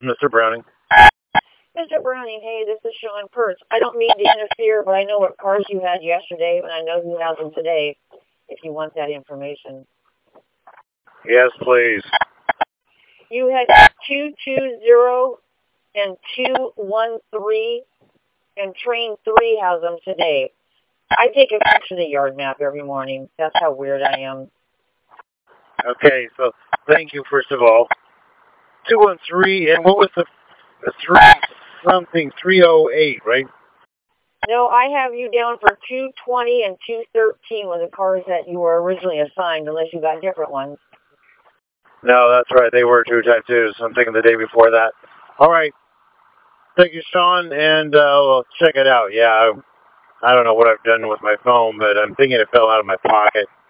Mr. Browning. Mr. Browning, hey, this is Sean Kurtz. I don't mean to interfere, but I know what cars you had yesterday, and I know who has them today, if you want that information. Yes, please. You had 220 and 213, and Train 3 has them today. I take a picture of the yard map every morning. That's how weird I am. Okay, so thank you, first of all. 213, and what was the 308, right? No, I have you down for 220 and 213 were the cars that you were originally assigned, unless you got different ones. No, that's right. They were 2 type 2s. I'm thinking the day before that. All right. Thank you, Sean, and we'll check it out. Yeah, I don't know what I've done with my phone, but I'm thinking it fell out of my pocket.